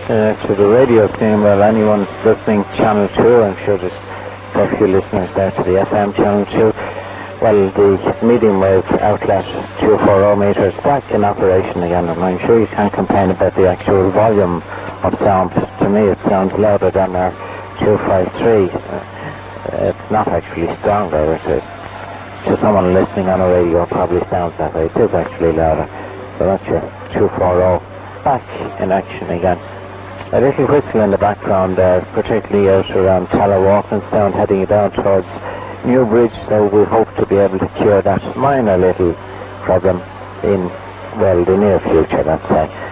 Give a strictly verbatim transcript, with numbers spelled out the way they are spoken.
uh, to the radio scene. Well, anyone listening Channel two, I'm sure there's a few listeners there to the F M Channel two. Well, the medium wave outlet two forty meter is back in operation again, and I'm sure you can't complain about the actual volume of sound. To me, it sounds louder than our two fifty-three. Uh, it's not actually stronger. It is. To someone listening on a radio, it probably sounds that way. It is actually louder. So that's your two forty back in action again. A little whistle in the background there, particularly out around Talawalkinstown, heading down towards Newbridge, so we hope to be able to cure that minor little problem in, well, the near future, let's say.